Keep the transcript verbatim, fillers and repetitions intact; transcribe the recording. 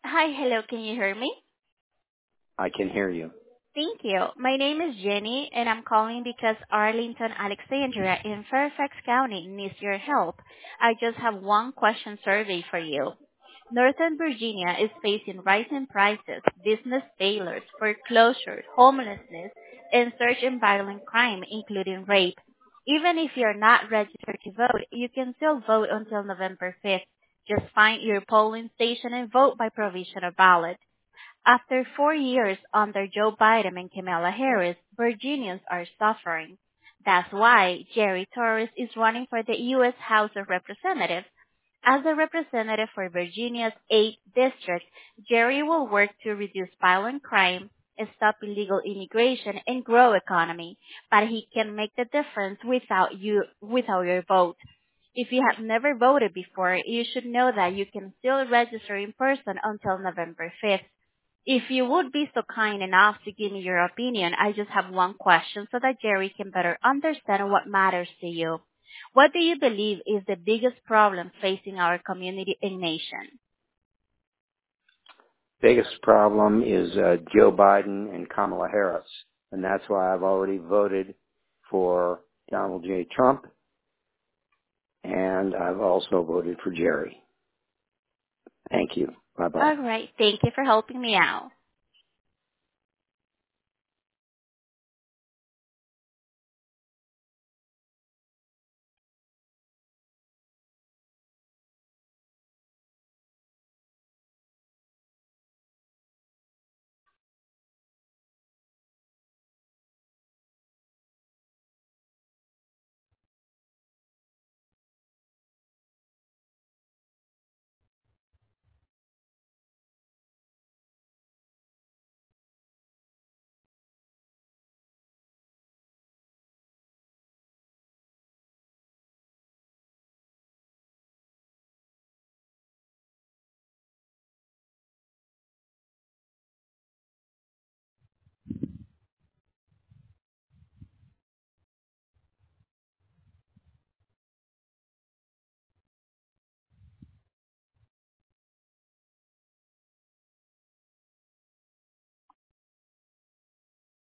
Hi, hello, can you hear me? I can hear you. Thank you. My name is Jenny, and I'm calling because Arlington, Alexandria in Fairfax County needs your help. I just have one question survey for you. Northern Virginia is facing rising prices, business failures, foreclosures, homelessness, and surge in violent crime, including rape. Even if you're not registered to vote, you can still vote until November fifth. Just find your polling station and vote by provisional ballot. After four years under Joe Biden and Kamala Harris, Virginians are suffering. That's why Jerry Torres is running for the U S House of Representatives. As a representative for Virginia's eighth District, Jerry will work to reduce violent crime, stop illegal immigration, and grow economy. But he can make the difference without you, without your vote. If you have never voted before, you should know that you can still register in person until November fifth. If you would be so kind enough to give me your opinion, I just have one question so that Jerry can better understand what matters to you. What do you believe is the biggest problem facing our community and nation? Biggest problem is uh, Joe Biden and Kamala Harris, and that's why I've already voted for Donald J. Trump, and I've also voted for Jerry. Thank you. Bye-bye. All right. Thank you for helping me out.